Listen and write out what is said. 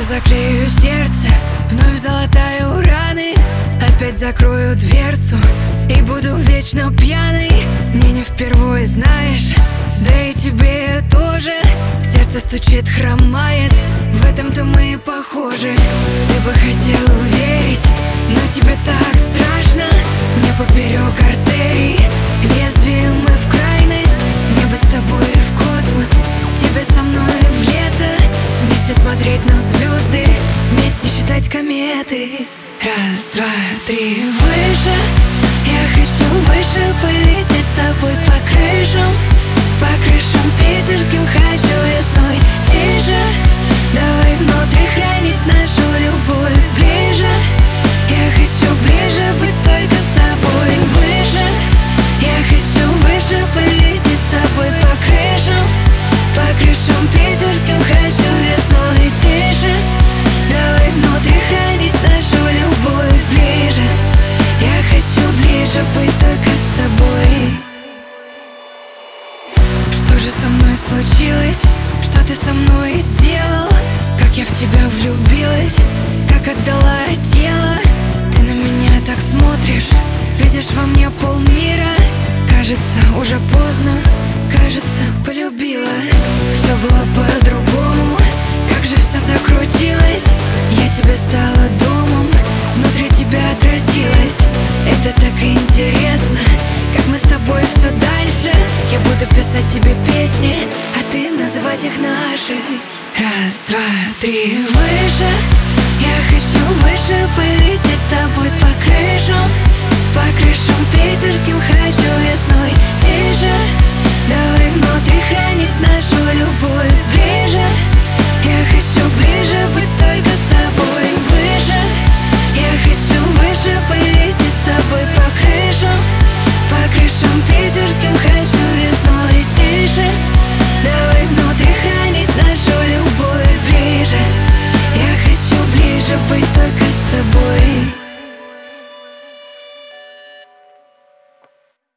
заклею сердце, вновь залатаю раны, опять закрою дверцу и буду вечно пьяной. Мне не впервые, знаешь, да и тебе тоже. Сердце стучит, хромает, в этом-то мы и похожи. Ты бы хотел верить, но тебе так страшно. Мне поперек артерий, лезвием мы в крайность. Мне бы с тобой в космос, тебе со мной в лето. Вместе смотреть на звезды, вместе считать кометы. Раз, два, три, выше. Я хочу выше полететь с тобой по крышам питерским. Хочу весной тише. Давай внутри хранить нашу любовь ближе. Я хочу ближе быть только с тобой. Выше. Я хочу выше полететь с тобой по крышам питерским. Хочу весной тише. Давай внутри хранить нашу любовь ближе. Я хочу ближе быть только с тобой. Что же со мной случилось? Что ты со мной сделал? Как я в тебя влюбилась, как отдала тело. Ты на меня так смотришь, видишь во мне полмира. Кажется, уже поздно, кажется, полюбила. Все было по-другому, как же все закрутилось. Я тебе стала домом, внутри тебя отразилась. Это так интересно, как мы с тобой все дальше. Я буду писать тебе песни, а ты называть их наши. Раз, два, три, выше. Я хочу выше полететь с тобой по крышам питерским. Хочу весной тише. Давай внутри хранить нас.